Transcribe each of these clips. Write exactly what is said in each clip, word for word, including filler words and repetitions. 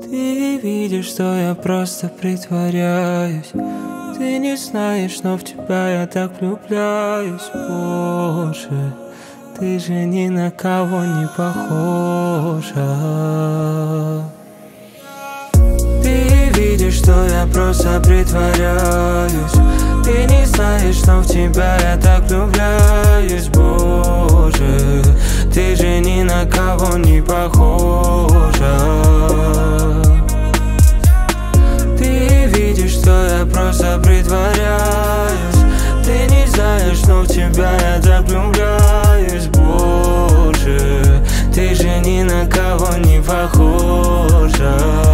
Ты видишь, что я просто притворяюсь. Ты не знаешь, но в тебя я так влюбляюсь. Боже, ты же ни на кого не похожа. Ты видишь, что я просто притворяюсь. Ты не знаешь, но в тебя я так влюбляюсь. Боже, ты же ни на кого не похожа. Ты видишь, что я просто притворяюсь. Ты не знаешь, но в тебя я так влюбляюсь. Боже, ты же ни на кого не похожа.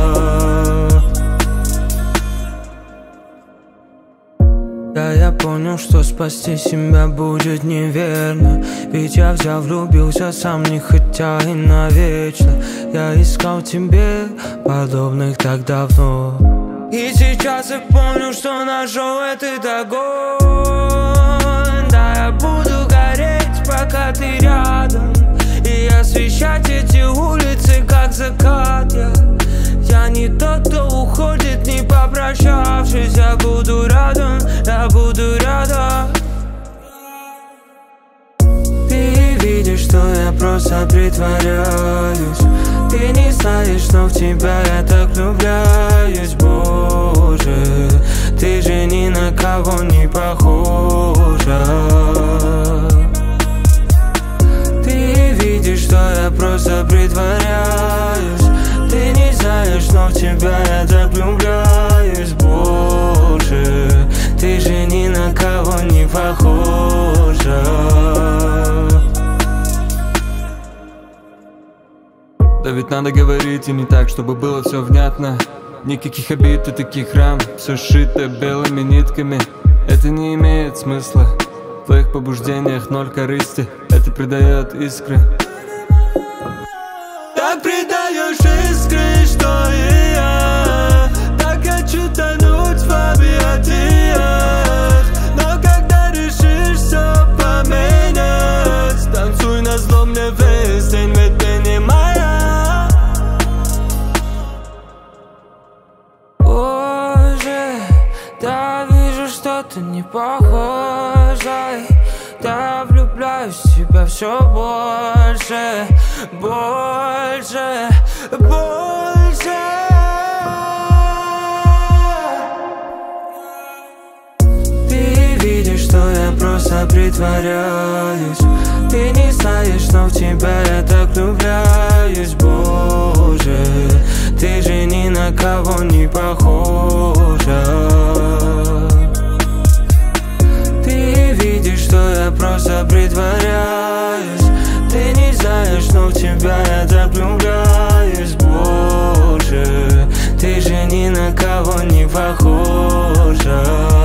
Да, я понял, что спасти себя будет неверно. Ведь я взял, влюбился сам, не хотя и навечно. Я искал тебе подобных так давно. И сейчас я понял, что нашел этот огонь. Да, я буду гореть, пока ты рядом. И освещать эти улицы, как закат. Я, я не тот, кто уходит, не попрощавшись. Я буду рядом, я буду рядом. Ты видишь, что я просто притворяюсь. Ты не знаешь, но в тебя я так влюбляюсь. Боже, ты же ни на кого не похожа. Ты видишь, что я просто притворяюсь. Ты не знаешь, но в тебя я так влюбляюсь. Боже, ты же ни на кого не похожа. Да ведь надо говорить и не так, чтобы было все внятно. Никаких обид и таких ран, все сшито белыми нитками. Это не имеет смысла. В твоих побуждениях ноль корысти. Это придает искры. Так придаешь искры, что и я. Так хочу тонуть в объятиях. Но когда решишь все поменять, танцуй назло мне весь день, ведь ты не моя. Боже, да вижу, что ты не похожа. Да влюбляюсь в тебя все больше, больше, больше. Ты видишь, что я просто притворяюсь. Ты не знаешь, но в тебя я так влюбляюсь. Боже, ты же ни на кого не похожа. Ты видишь, что я просто притворяюсь. Ты не знаешь, но в тебя я так влюбляюсь. Боже, ты же ни на кого не похожа.